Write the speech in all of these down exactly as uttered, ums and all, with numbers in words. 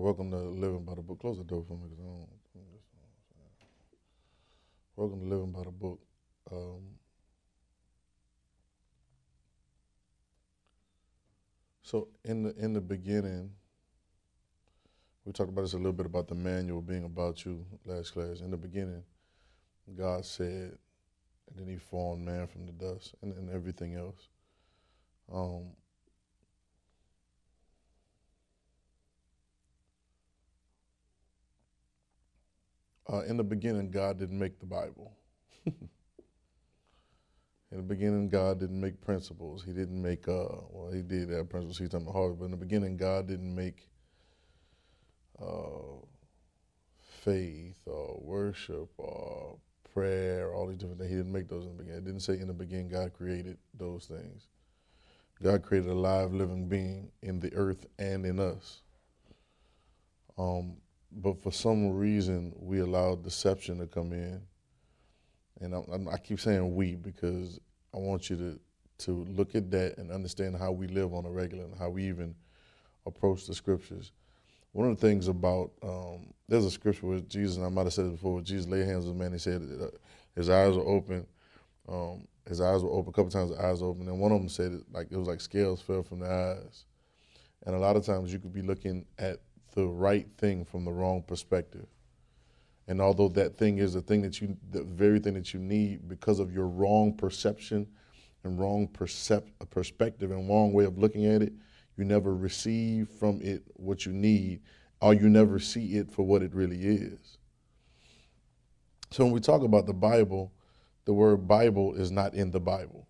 welcome to Living by the Book. Close the door for me because I don't. Welcome to Living by the Book. Um, so in the in the beginning, we talked about this a little bit about the manual being about you last class. In the beginning, God said, and then He formed man from the dust and, and everything else. Um, uh, in the beginning, God didn't make the Bible. In the beginning, God didn't make principles. He didn't make, uh, well, He did have principles. He's talking about Harvard, but in the beginning, God didn't make uh, faith or worship or prayer, all these different things. He didn't make those in the beginning. It didn't say in the beginning God created those things. God created a live, living being in the earth and in us. Um, but for some reason, we allowed deception to come in. And I, I keep saying we because I want you to, to look at that and understand how we live on a regular and how we even approach the scriptures. One of the things about, um, there's a scripture where Jesus, and I might have said it before, Jesus laid hands on the man, he said uh, his eyes were open, um, his eyes were open, a couple times his eyes were open, and one of them said it like it was like scales fell from the eyes. And a lot of times you could be looking at the right thing from the wrong perspective. And although that thing is the thing that you, the very thing that you need, because of your wrong perception and wrong percep- perspective and wrong way of looking at it, you never receive from it what you need, or you never see it for what it really is. So when we talk about the Bible, the word Bible is not in the Bible.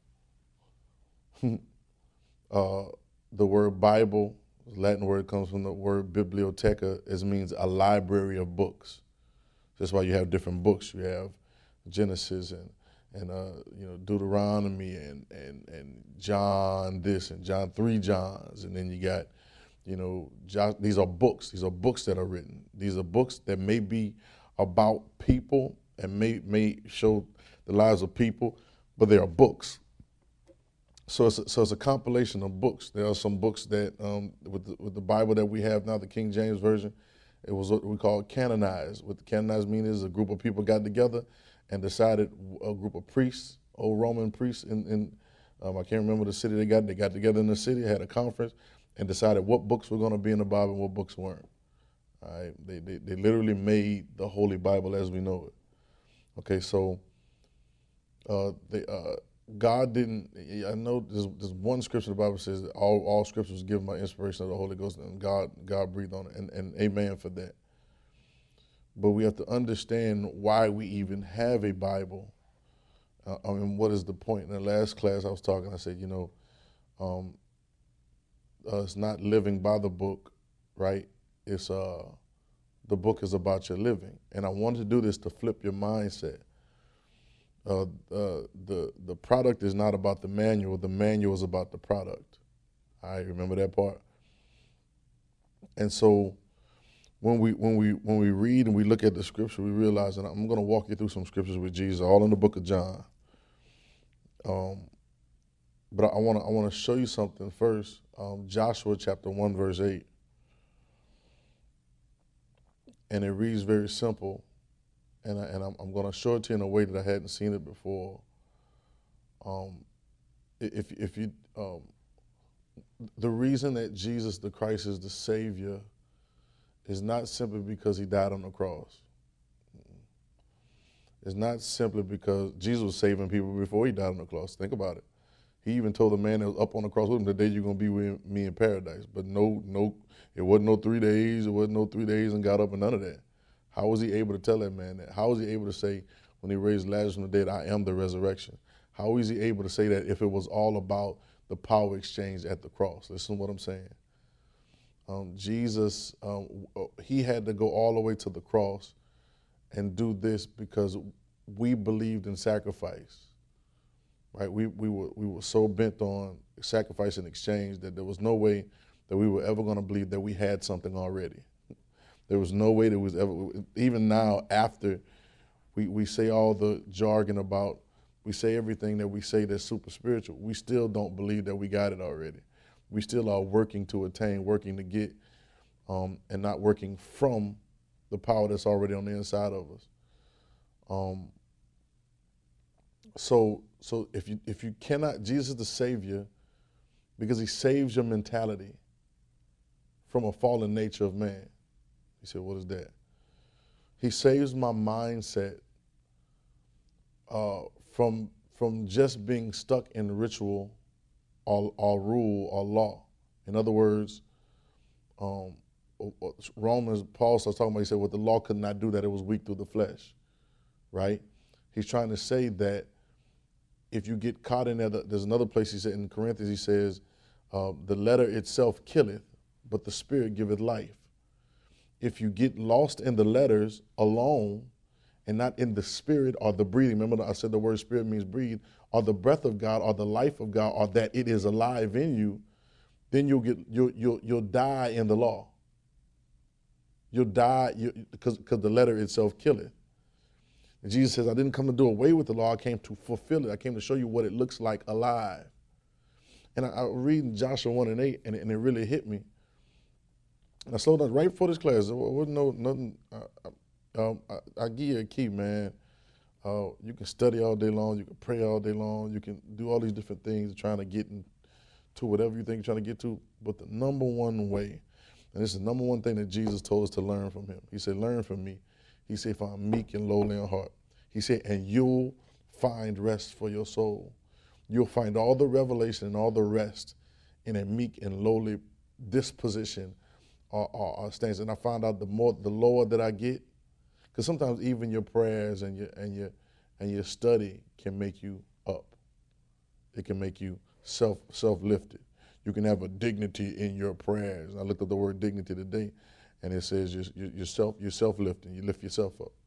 uh, the word Bible, Latin word, comes from the word biblioteca. It means a library of books. That's why you have different books. You have Genesis and and uh, you know Deuteronomy and and and John this and John three Johns, and then you got you know John, these are books. These are books that are written. These are books that may be about people and may may show the lives of people, but they are books. So it's a, so it's a compilation of books. There are some books that um, with the, with the Bible that we have now, the King James version. It was what we call canonized. What the canonized mean is a group of people got together and decided, a group of priests, old Roman priests in, in um, I can't remember the city they got. They got together in the city, had a conference, and decided what books were going to be in the Bible and what books weren't. All right, they, they they literally made the Holy Bible as we know it. Okay, so uh, they uh, God didn't. I know there's, there's one scripture in the Bible says that all all scripture was given by inspiration of the Holy Ghost, and God God breathed on it, and, and amen for that. But we have to understand why we even have a Bible. Uh, I mean, what is the point? In the last class I was talking, I said, you know, um, uh, it's not living by the book, right? It's uh, the book is about your living, and I wanted to do this to flip your mindset. Uh, uh, the the product is not about the manual. The manual is about the product. I remember that part. And so when we when we when we read and we look at the scripture, we realize, and I'm going to walk you through some scriptures with Jesus, all in the book of John. Um, but I want to I want to show you something first. Um, Joshua chapter one verse eight, and it reads very simple, and I, and I'm, I'm going to show it to you in a way that I hadn't seen it before. Um, if if you um, the reason that Jesus the Christ is the Savior is not simply because He died on the cross. It's not simply because Jesus was saving people before He died on the cross. Think about it. He even told the man that was up on the cross with him, "Today you're going to be with me in paradise." But no, no, it wasn't no three days. It wasn't no three days and got up and none of that. How was He able to tell that man that? How was He able to say when He raised Lazarus from the dead, "I am the resurrection"? How was He able to say that if it was all about the power exchange at the cross? Listen to what I'm saying. Um, Jesus, um, He had to go all the way to the cross and do this because we believed in sacrifice. Right, we we were we were so bent on sacrifice and exchange that there was no way that we were ever going to believe that we had something already. There was no way that was ever, even now after we we say all the jargon about, we say everything that we say that's super spiritual, we still don't believe that we got it already. We still are working to attain, working to get um, and not working from the power that's already on the inside of us. Um, so so if you if you cannot, Jesus is the Savior because he saves your mentality from a fallen nature of man. He said, what is that? He saves my mindset uh, from from just being stuck in ritual or, or rule or law. In other words, um, Romans, Paul starts talking about, he said, what the law could not do, that it was weak through the flesh, right? He's trying to say that if you get caught in that, there's another place he said in Corinthians, he says, uh, the letter itself killeth, but the spirit giveth life. If you get lost in the letters alone and not in the spirit or the breathing, remember I said the word spirit means breathe, or the breath of God or the life of God, or that it is alive in you, then you'll get you'll you'll, you'll die in the law. You'll die because because the letter itself killeth. And Jesus says, I didn't come to do away with the law, I came to fulfill it. I came to show you what it looks like alive. And I, I was reading Joshua one and eight, and it, and it really hit me. And I slowed down right before this class. There wasn't no nothing. Uh, um, I, I give you a key, man. Uh, you can study all day long. You can pray all day long. You can do all these different things trying to get into whatever you think you're trying to get to. But the number one way, and this is the number one thing that Jesus told us to learn from him. He said, learn from me. He said, for I'm meek and lowly in heart. He said, and you'll find rest for your soul. You'll find all the revelation and all the rest in a meek and lowly disposition or, or, or stance. And I found out the more, the lower that I get, because sometimes even your prayers and your and your and your study can make you up. It can make you self self lifted. You can have a dignity in your prayers. I looked up the word dignity today, and it says you're, you're self you're self lifting. You lift yourself up.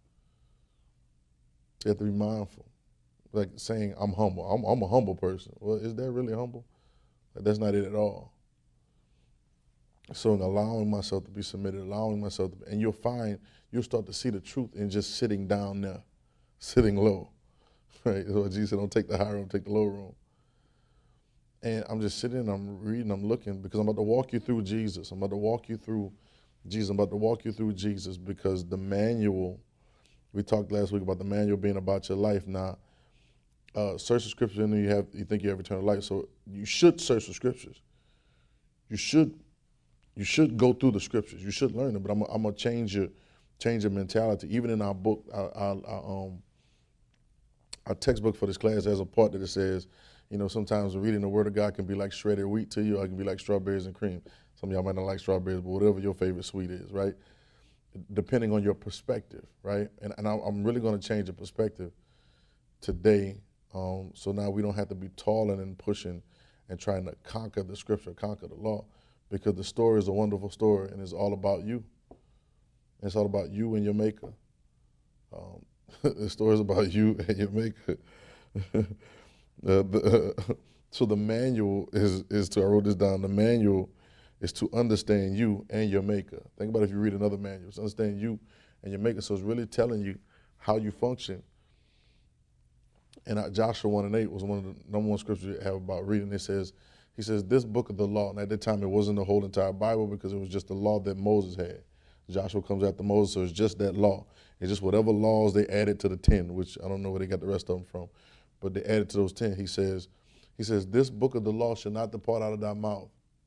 You have to be mindful, like saying I'm humble. I'm, I'm a humble person. Well, is that really humble? Like, that's not it at all. So in allowing myself to be submitted, allowing myself to be, and you'll find, you'll start to see the truth in just sitting down there, sitting low, right? So Jesus said, don't take the high room, take the low room. And I'm just sitting, I'm reading, I'm looking, because I'm about to walk you through Jesus. I'm about to walk you through Jesus. I'm about to walk you through Jesus because the manual, we talked last week about the manual being about your life. Now, uh, search the scripture and you have, you think you have eternal life. So you should search the scriptures. You should You should go through the scriptures. You should learn them, but I'm, I'm gonna change your, change your mentality. Even in our book, our, our, our, um, our textbook for this class has a part that it says, you know, sometimes reading the Word of God can be like shredded wheat to you, or it can be like strawberries and cream. Some of y'all might not like strawberries, but whatever your favorite sweet is, right? Depending on your perspective, right? And, and I, I'm really gonna change the perspective today, um, so now we don't have to be toiling and pushing and trying to conquer the scripture, conquer the law. Because the story is a wonderful story, and it's all about you. It's all about you and your maker. Um, the story is about you and your maker. uh, the, uh, so the manual is, is to, I wrote this down, the manual is to understand you and your maker. Think about if you read another manual, it's understand you and your maker. So it's really telling you how you function. And uh, Joshua one and eight was one of the number one scriptures you have about reading. It says, He says, this book of the law, and at that time it wasn't the whole entire Bible because it was just the law that Moses had. Joshua comes after Moses, so it's just that law. It's just whatever laws they added to the ten, which I don't know where they got the rest of them from, but they added to those ten. He says, he says, this book of the law shall not depart out of thy mouth,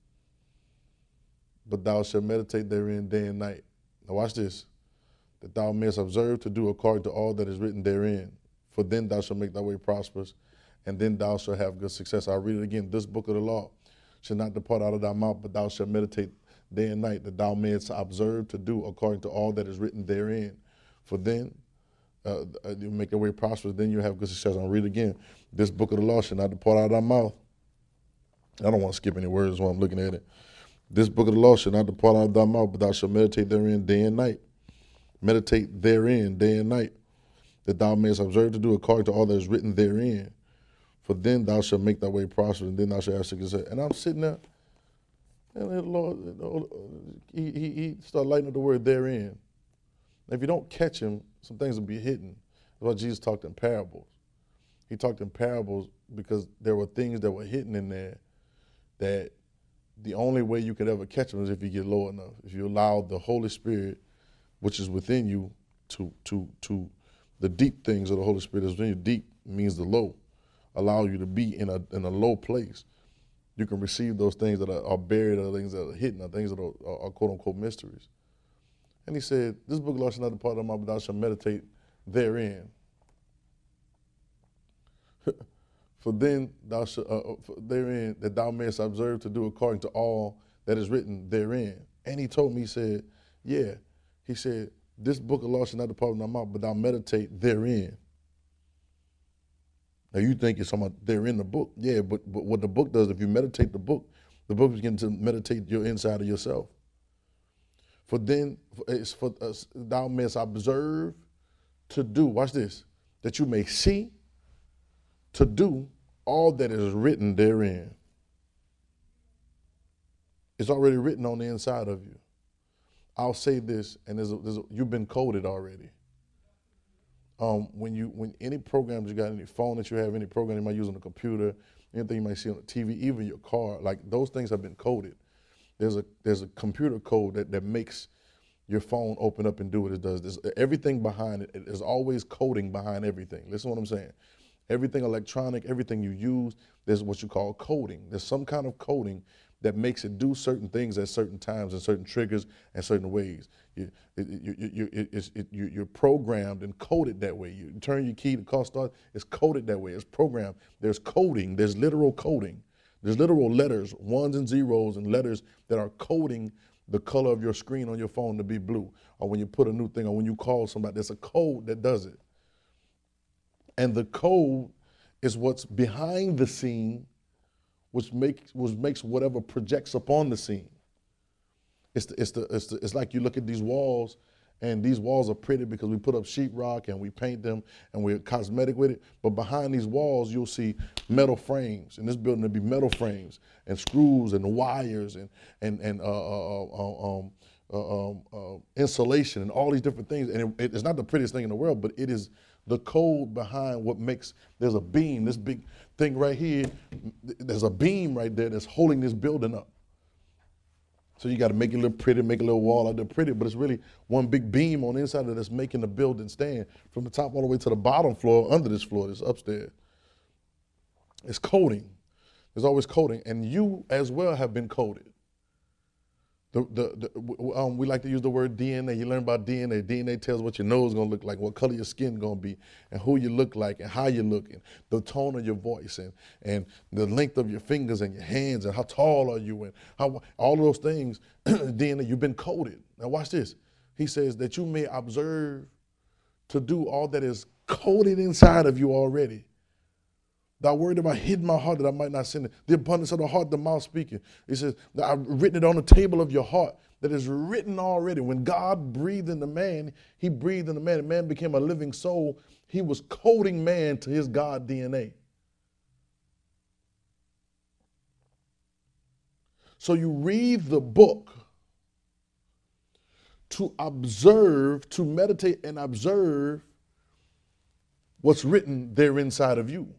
but thou shalt meditate therein day and night. Now watch this. That thou mayest observe to do according to all that is written therein, for then thou shalt make thy way prosperous, and then thou shalt have good success. I'll read it again. This book of the law shall not depart out of thy mouth, but thou shalt meditate day and night, that thou mayest observe to do according to all that is written therein. For then uh, you make your way prosperous, then you have good success. I'll read it again. This book of the law shall not depart out of thy mouth. I don't want to skip any words while I'm looking at it. This book of the law shall not depart out of thy mouth, but thou shalt meditate therein day and night. Meditate therein day and night, that thou mayest observe to do according to all that is written therein. For then thou shalt make thy way prosperous, and then thou shalt have success. And I'm sitting there, and the Lord, he, he, he started lighting up the word therein. Now, if you don't catch him, some things will be hidden. That's why Jesus talked in parables. He talked in parables because there were things that were hidden in there that the only way you could ever catch them is if you get low enough. If you allow the Holy Spirit, which is within you, to to to the deep things of the Holy Spirit is within you. Deep means the low. Allow you to be in a in a low place. You can receive those things that are, are buried, or things that are hidden, or things that are, are, are quote unquote mysteries. And he said, "This book of law shall not depart out of my mouth, but thou shalt meditate therein. For then thou shalt uh, therein that thou mayest observe to do according to all that is written therein." And he told me, he said, "Yeah." He said, "This book of law shall not depart out of my mouth, but thou meditate therein." Now you think it's talking about they're in the book. Yeah, but, but what the book does, if you meditate the book, the book begins to meditate your inside of yourself. For then it's for us, thou mayest observe to do, watch this, that you may see to do all that is written therein. It's already written on the inside of you. I'll say this, and there's a, there's a, you've been coded already. Um, when you, when any programs you got, any phone that you have, any program you might use on the computer, anything you might see on the T V, even your car, like those things have been coded. There's a there's a computer code that, that makes your phone open up and do what it does. There's everything behind it. There's always coding behind everything. Listen to what I'm saying. Everything electronic, everything you use, there's what you call coding. There's some kind of coding that makes it do certain things at certain times and certain triggers and certain ways. You, it, you, you, it, it's, it, you, you're programmed and coded that way. You turn your key, the car starts, it's coded that way. It's programmed. There's coding. There's literal coding. There's literal letters, ones and zeros and letters that are coding the color of your screen on your phone to be blue. Or when you put a new thing, or when you call somebody, there's a code that does it. And the code is what's behind the scene, which makes which makes whatever projects upon the scene. It's the, it's the it's the, it's like you look at these walls, and these walls are pretty because we put up sheetrock and we paint them and we're cosmetic with it. But behind these walls, you'll see metal frames. In this building, there'll be metal frames and screws and wires and and and uh, uh, uh, um, uh, um, uh, insulation and all these different things. And it, it's not the prettiest thing in the world, but it is the code behind what makes, there's a beam, this big thing right here, there's a beam right there that's holding this building up. So you got to make it look pretty, make a little wall out there pretty, but it's really one big beam on the inside of it that's making the building stand from the top all the way to the bottom floor, under this floor, this upstairs. It's coding. There's always coding, and you as well have been coded. The, the, the, um, we like to use the word D N A. You learn about D N A. D N A tells what your nose is going to look like, what color your skin going to be, and who you look like, and how you look, and the tone of your voice, and, and the length of your fingers and your hands, and how tall are you, and how, all of those things, D N A, you've been coded. Now watch this. He says that you may observe to do all that is coded inside of you already. Thou word have I hid in my heart that I might not sin it. The abundance of the heart, the mouth speaking. He says, I've written it on the table of your heart that is written already. When God breathed in the man, he breathed in the man, and man became a living soul. He was coding man to his God D N A. So you read the book to observe, to meditate and observe what's written there inside of you.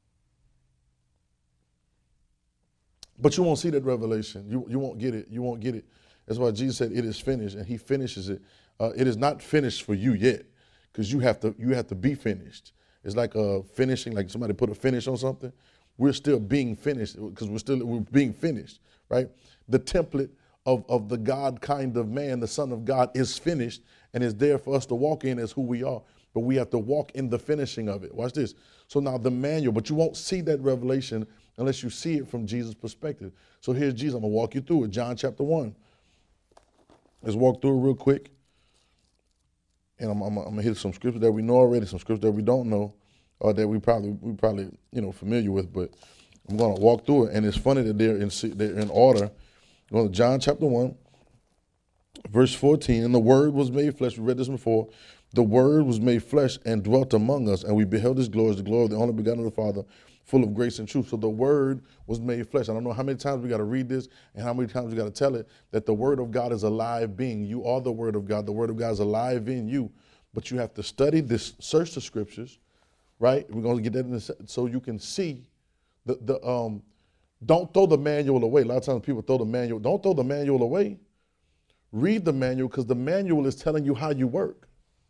But you won't see that revelation. You, you won't get it. You won't get it. That's why Jesus said it is finished, and he finishes it. Uh, it is not finished for you yet, because you have to you have to be finished. It's like uh, finishing, like somebody put a finish on something. We're still being finished because we're still we're being finished, right? The template of, of the God kind of man, the Son of God, is finished and is there for us to walk in as who we are. But we have to walk in the finishing of it. Watch this. So now the manual, but you won't see that revelation unless you see it from Jesus' perspective. So here's Jesus. I'm going to walk you through it. John chapter one. Let's walk through it real quick. And I'm, I'm, I'm going to hit some scriptures that we know already, some scriptures that we don't know, or that we probably we probably you know familiar with. But I'm going to walk through it. And it's funny that they're in, they're in order. Going to John chapter one, verse fourteen. And the Word was made flesh. We read this before. The Word was made flesh and dwelt among us, and we beheld his glory, the glory of the only begotten of the Father, full of grace and truth. So the Word was made flesh. I don't know how many times we got to read this and how many times we got to tell it that the Word of God is a live being. You are the Word of God. The Word of God is alive in you. But you have to study this, search the scriptures, right? We're going to get that in a second, so you can see the the um Don't throw the manual away. A lot of times people throw the manual. Don't throw the manual away. Read the manual, because the manual is telling you how you work.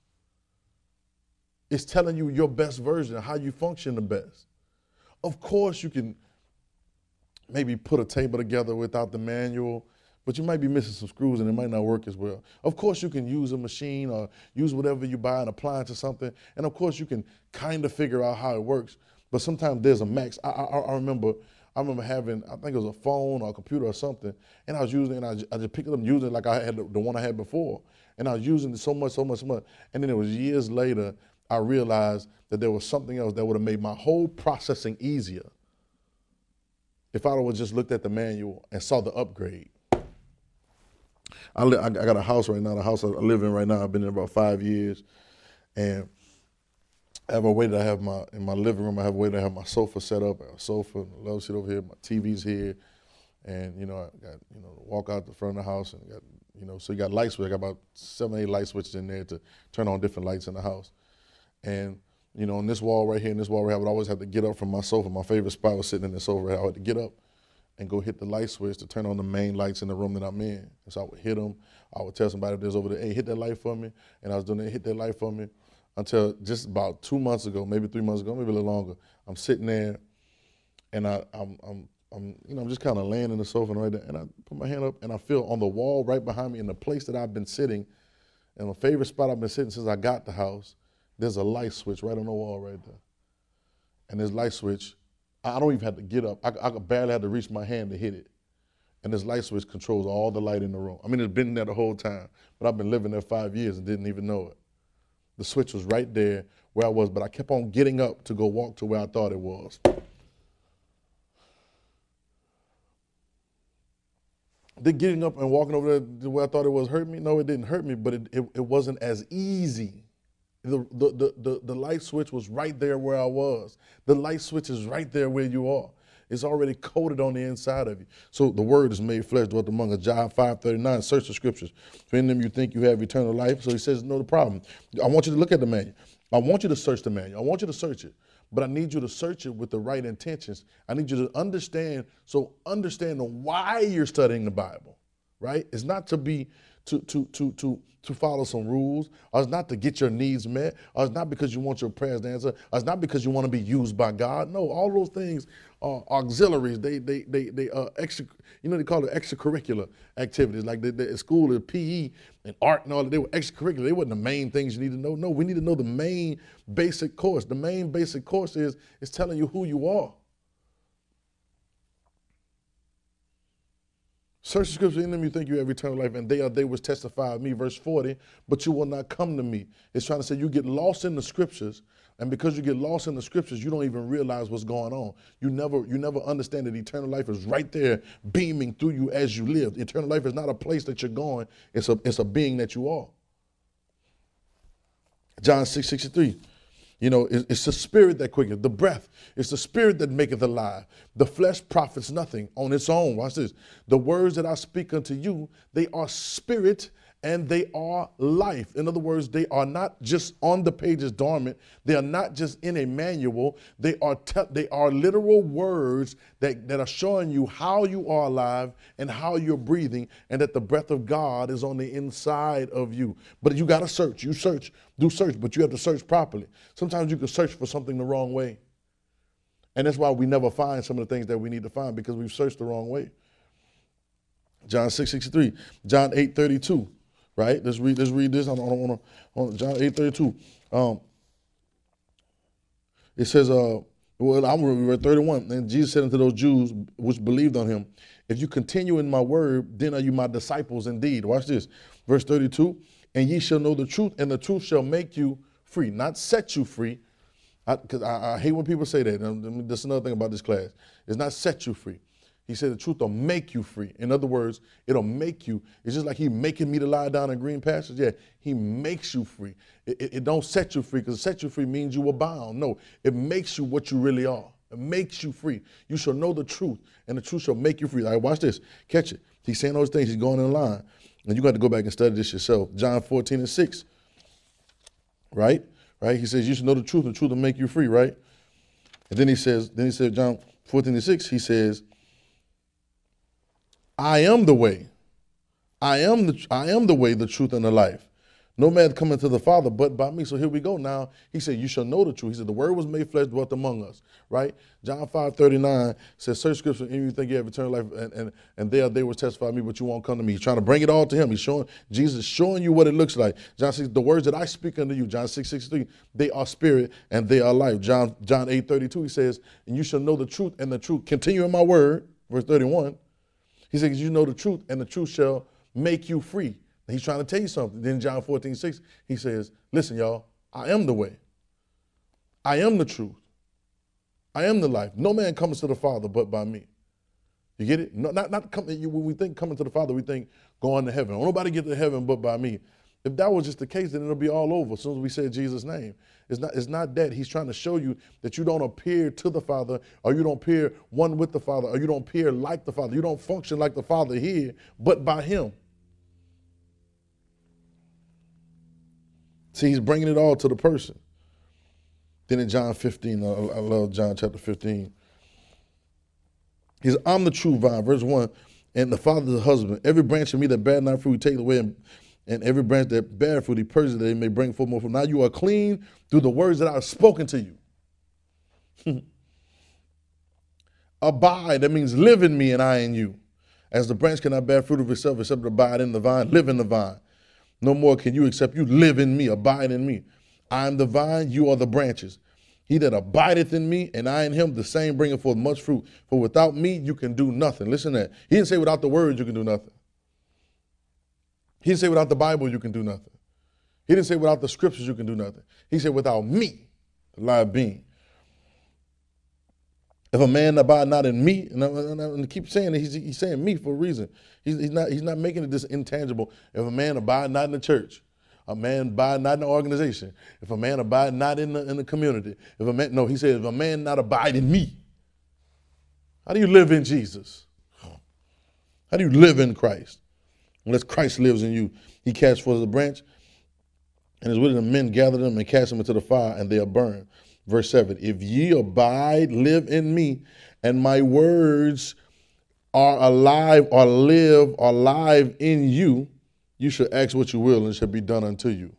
It's telling you your best version, how you function the best. Of course, you can maybe put a table together without the manual, but you might be missing some screws and it might not work as well. Of course, you can use a machine or use whatever you buy and apply it to something. And of course, you can kind of figure out how it works. But sometimes there's a max. I, I, I remember I remember having, I think it was a phone or a computer or something, and I was using it, and I just, I just picked it up and used it like I had the, the one I had before. And I was using it so much, so much, so much. And then it was years later, I realized that there was something else that would have made my whole processing easier if I would have just looked at the manual and saw the upgrade. I, li- I got a house right now, the house I live in right now, I've been in about five years. And I have a way that I have my, in my living room, I have a way that I have my sofa set up. I have a sofa, a love seat over here, my T V's here. And, you know, I got, you know, walk out the front of the house and got, you know, so you got light switches. I got about seven, eight light switches in there to turn on different lights in the house. And, you know, on this wall right here, in this wall right here, I would always have to get up from my sofa. My favorite spot was sitting in the sofa right here. I had to get up and go hit the light switch to turn on the main lights in the room that I'm in. And so I would hit them. I would tell somebody that's over there, hey, hit that light for me. And I was doing it, hit that light for me. Until just about two months ago, maybe three months ago, maybe a little longer, I'm sitting there, and I, I'm, I'm, I'm, you know, I'm just kind of laying in the sofa right there, and I put my hand up, and I feel on the wall right behind me, in the place that I've been sitting, in my favorite spot I've been sitting since I got the house, there's a light switch right on the wall right there, and this light switch, I don't even have to get up. I, I barely had to reach my hand to hit it, and this light switch controls all the light in the room. I mean, it's been there the whole time, but I've been living there five years and didn't even know it. The switch was right there where I was, but I kept on getting up to go walk to where I thought it was. Did getting up and walking over there to where I thought it was hurt me? No, it didn't hurt me, but it, it, it wasn't as easy. The, the, the, the, the light switch was right there where I was. The light switch is right there where you are. It's already coded on the inside of you. So the word is made flesh, dwelt among us. John five thirty-nine, search the scriptures. For in them you think you have eternal life. So he says, no, the problem. I want you to look at the manual. I want you to search the manual. I want you to search it. But I need you to search it with the right intentions. I need you to understand, so understand why you're studying the Bible, right? It's not to be, to, to, to, to, to follow some rules, or it's not to get your needs met, or it's not because you want your prayers to answer, or it's not because you want to be used by God. No, all those things are auxiliaries. They, they, they, they are extra, you know, they call it extracurricular activities. Like they, they, at school, the P E and art and all that, they were extracurricular. They weren't the main things you need to know. No, we need to know the main basic course. The main basic course is, is telling you who you are. Search the scripture, in them you think you have eternal life, and they are they which testify of me, verse forty, but you will not come to me. It's trying to say you get lost in the scriptures, and because you get lost in the scriptures, you don't even realize what's going on. You never you never understand that eternal life is right there beaming through you as you live. Eternal life is not a place that you're going, it's a, it's a being that you are. John six sixty-three. You know, it's the spirit that quickens, the breath. It's the spirit that maketh alive. The flesh profits nothing on its own. Watch this. The words that I speak unto you, they are spirit and they are life. In other words, they are not just on the pages dormant. They are not just in a manual. They are te- they are literal words that, that are showing you how you are alive and how you're breathing, and that the breath of God is on the inside of you. But you got to search. You search. Do search, but you have to search properly. Sometimes you can search for something the wrong way. And that's why we never find some of the things that we need to find, because we've searched the wrong way. John six sixty-three, John eight thirty-two. Right? Let's read. Let's read this on, on, on, on John eight thirty-two. Um, it says, uh, well, I'm going to read thirty-one. And Jesus said unto those Jews which believed on him, if you continue in my word, then are you my disciples indeed. Watch this. Verse thirty-two. And ye shall know the truth, and the truth shall make you free. Not set you free. Because I, I, I hate when people say that. And that's another thing about this class. It's not set you free. He said the truth will make you free. In other words, it'll make you. It's just like he making me to lie down in green pastures. Yeah, he makes you free. It, it, it don't set you free, because set you free means you were bound. No, it makes you what you really are. It makes you free. You shall know the truth, and the truth shall make you free. All right, watch this. Catch it. He's saying those things. He's going in line. And you got to go back and study this yourself. John fourteen and six. Right? Right? He says you should know the truth, and the truth will make you free, right? And then he says, then he said, John fourteen and six, he says, I am the way. I am the I am the way, the truth, and the life. No man coming to the Father but by me. So here we go now. He said, you shall know the truth. He said, the word was made flesh, dwelt among us, right? John five thirty-nine says, search scripture, and you think you have eternal life, and, and, and there they will testify me, but you won't come to me. He's trying to bring it all to him. He's showing, Jesus showing you what it looks like. John six, the words that I speak unto you, John six sixty-three, they are spirit and they are life. John, John eight thirty-two, he says, and you shall know the truth, and the truth, continue in my word, verse thirty-one. He says, you know the truth, and the truth shall make you free. He's trying to tell you something. Then John fourteen six, he says, listen, y'all, I am the way. I am the truth. I am the life. No man comes to the Father but by me. You get it? No, not, not coming, when we think coming to the Father, we think going to heaven. Nobody get to heaven but by me. If that was just the case, then it'll be all over as soon as we say Jesus' name. It's not, it's not that. He's trying to show you that you don't appear to the Father, or you don't appear one with the Father, or you don't appear like the Father. You don't function like the Father here, but by him. See, he's bringing it all to the person. Then in John fifteen, I, I love John chapter fifteen. He says, I'm the true vine, verse one, and the Father is the husband. Every branch of me that bear not fruit, he takes away, and, and every branch that bear fruit, he purges that he may bring forth more fruit. Now you are clean through the words that I have spoken to you. Abide, that means live in me and I in you. As the branch cannot bear fruit of itself except to abide in the vine, live in the vine. No more can you except you live in me, abide in me. I am the vine, you are the branches. He that abideth in me and I in him, the same bringeth forth much fruit. For without me, you can do nothing. Listen to that. He didn't say without the word, you can do nothing. He didn't say without the Bible, you can do nothing. He didn't say without the scriptures, you can do nothing. He said without me, the live being. If a man abide not in me, and I, and I keep saying that, he's, he's saying me for a reason. He's, he's not he's not making it this intangible. If a man abide not in the church, a man abide not in the organization, if a man abide not in the in the community, if a man no, he said if a man not abide in me. How do you live in Jesus? How do you live in Christ? Unless Christ lives in you, he cast forth the branch, and his withered men gather them and cast them into the fire, and they are burned. Verse seven, if ye abide, live in me, and my words are alive or live or live in you, you shall ask what you will, and it shall be done unto you.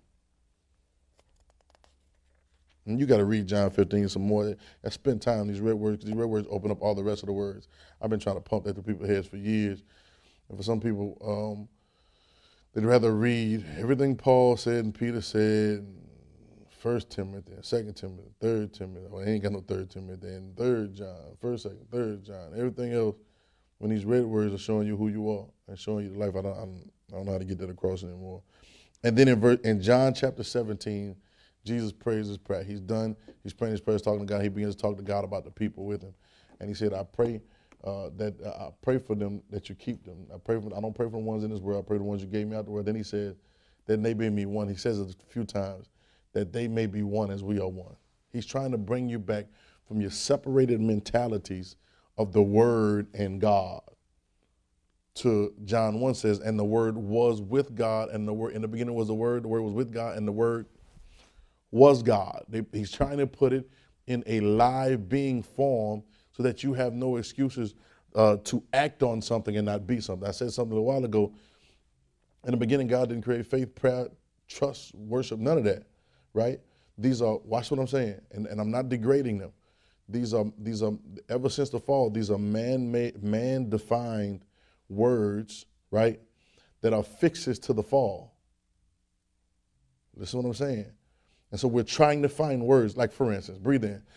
And you got to read John fifteen some more. I spend time on these red words, because these red words open up all the rest of the words. I've been trying to pump that to people's heads for years. And for some people, um, they'd rather read everything Paul said and Peter said, First Timothy, Second Timothy, Third Timothy. Well, I ain't got no Third Timothy, and Third John, First, Second, Third John. Everything else, when these red words are showing you who you are and showing you the life, I don't, I don't, I don't know how to get that across anymore. And then in, verse, in John chapter seventeen, Jesus prays his prayer. He's done. He's praying his prayers, talking to God. He begins to talk to God about the people with him, and he said, "I pray uh, that uh, I pray for them that you keep them. I pray for. I don't pray for the ones in this world. I pray for the ones you gave me out the world." Then he said, "That they may be one." He says it a few times. That they may be one as we are one. He's trying to bring you back from your separated mentalities of the Word and God to John one says, and the Word was with God, and the Word in the beginning was the Word, the Word was with God, and the Word was God. They, he's trying to put it in a live being form so that you have no excuses uh, to act on something and not be something. I said something a while ago. In the beginning, God didn't create faith, prayer, trust, worship, none of that. Right? These are, watch what I'm saying, and, and I'm not degrading them. These are, these are, ever since the fall, these are man-made, man-defined words, right, that are fixes to the fall. Listen to what I'm saying. And so we're trying to find words, like for instance, breathe in,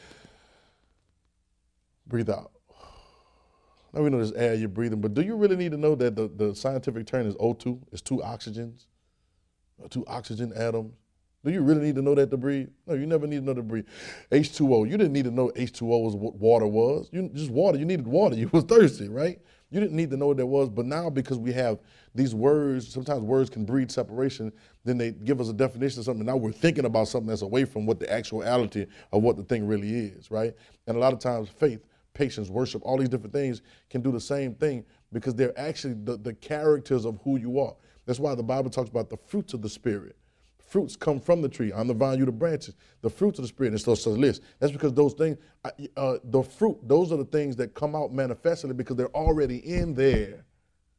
breathe out. Now we know this air you're breathing, but do you really need to know that the, the scientific term is O two, it's two oxygens, two oxygen atoms? Do you really need to know that to breathe? No, you never need to know to breathe. H two O, you didn't need to know H two O was what water was. You just water, you needed water. You was thirsty, right? You didn't need to know what that was, but now because we have these words, sometimes words can breed separation, then they give us a definition of something. Now we're thinking about something that's away from what the actuality of what the thing really is, right? And a lot of times faith, patience, worship, all these different things can do the same thing because they're actually the, the characters of who you are. That's why the Bible talks about the fruits of the Spirit. Fruits come from the tree. I'm the vine, you the branches. The fruits of the Spirit. And so it's a list. That's because those things, uh, the fruit, those are the things that come out manifestly because they're already in there.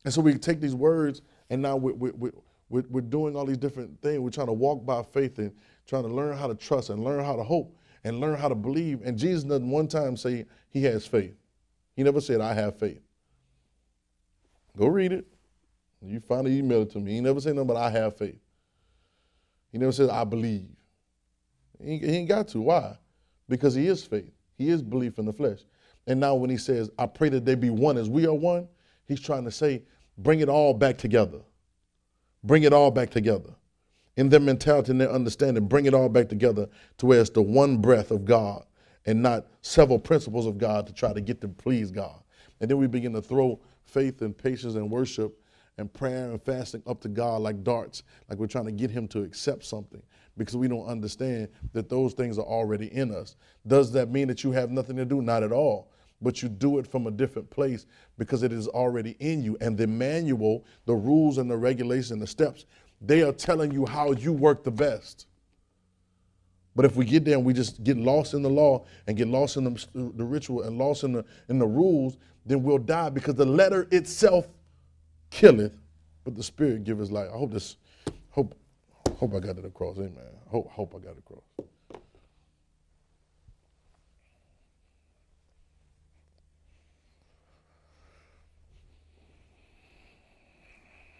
And so we take these words, and now we're, we're, we're, we're doing all these different things. We're trying to walk by faith and trying to learn how to trust and learn how to hope and learn how to believe. And Jesus doesn't one time say he has faith. He never said, I have faith. Go read it. You finally email it to me. He never said nothing but I have faith. He never said I believe. He, he ain't got to. Why? Because he is faith. He is belief in the flesh. And now when he says, I pray that they be one as we are one, he's trying to say, bring it all back together. Bring it all back together. In their mentality and their understanding, bring it all back together to where it's the one breath of God and not several principles of God to try to get to please God. And then we begin to throw faith and patience and worship and prayer and fasting up to God like darts, like we're trying to get him to accept something because we don't understand that those things are already in us. Does that mean that you have nothing to do? Not at all. But you do it from a different place because it is already in you. And the manual, the rules and the regulations and the steps, they are telling you how you work the best. But if we get there and we just get lost in the law and get lost in the, the ritual and lost in the, in the rules, then we'll die because the letter itself killeth, but the spirit giveth life. I hope this, hope, hope I got it across. Amen. Hope, hope I got it across.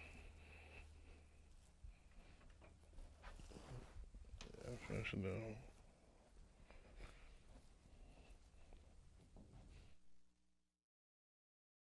Finish it down.